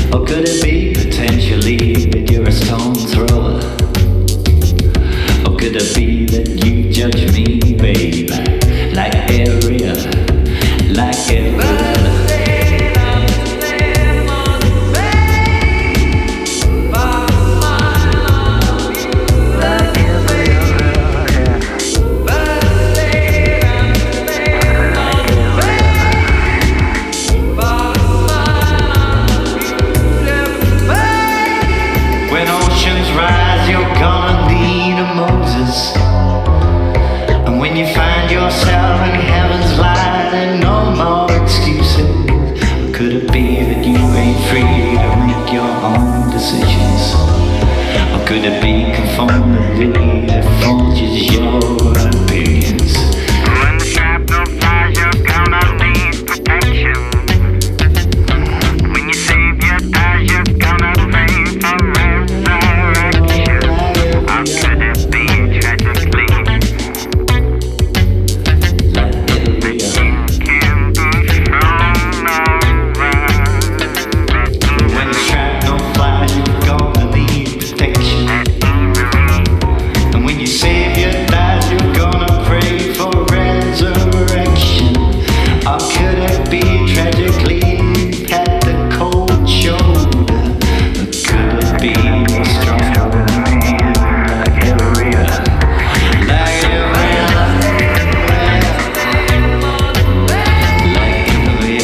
Or could it be potentially that you're a stone thrower? Or could it be that you judge me, babe, like area, like area? Rise, you're gonna need a Moses. And when you find yourself in heaven's light and no more excuses, could it be that you ain't free to make your own decisions? Or could it be conformity that forges your opinions? When the shrapnel flies, you're gonna need protection. When your savior dies, you're gonna pray for resurrection. Or could it be tragically that you can be thrown over? When the shrapnel flies, you're gonna need protection. And when your savior dies, you're gonna pray for resurrection. Or could it be tragically at the cold shoulder? Or could it be a strong man like area, like area, like area?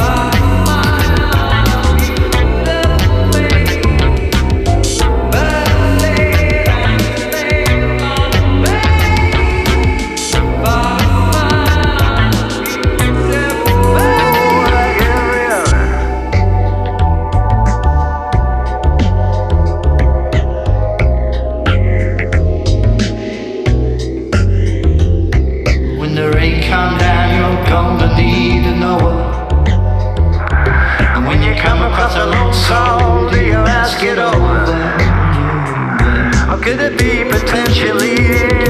When the rain comes down, you're gonna need a Noah. And when you come across a lost soul, do you ask it over? Or could it be potentially